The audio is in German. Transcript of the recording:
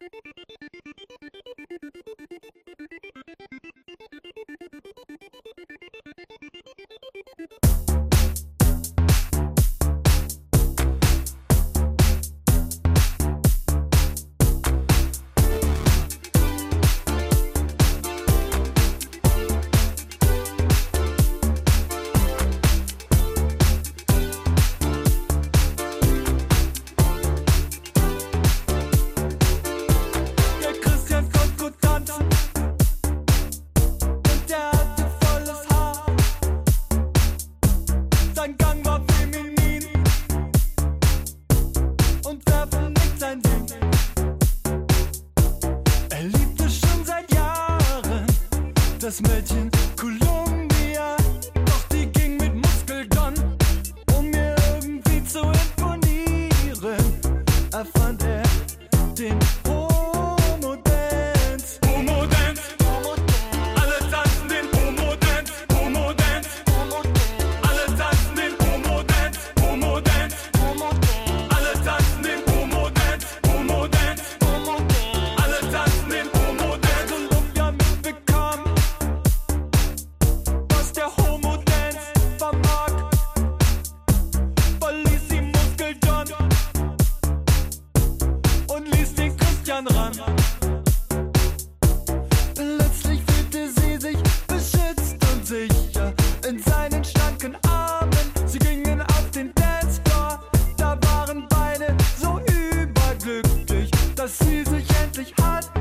Das Mädchen Columbia, doch die ging mit Muskelgun, um mir irgendwie zu imponieren. Erfand er den Homo-Dance. Homo-Dance, alle tanzen den Homo-Dance. Homo-Dance, alle tanzen den Homo-Dance. Homo-Dance, alle tanzen den Homo-Dance. Homo-Dance, alle tanzen den Homo-Dance. Columbia mitbekam, was der Homo-Dance vermag, verließ sie Muskeljon und ließ den Christian ran. Plötzlich fühlte sie sich beschützt und sicher in seinen schlanken Armen. Sie gingen auf den Dancefloor, da waren beide so überglücklich, dass sie sich endlich hatten.